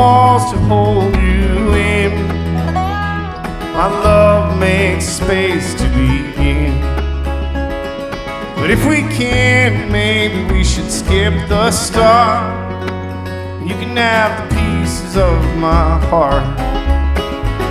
walls to hold you in. My love makes space to be in. But if we can't, maybe we should skip the start. You can have the pieces of my heart.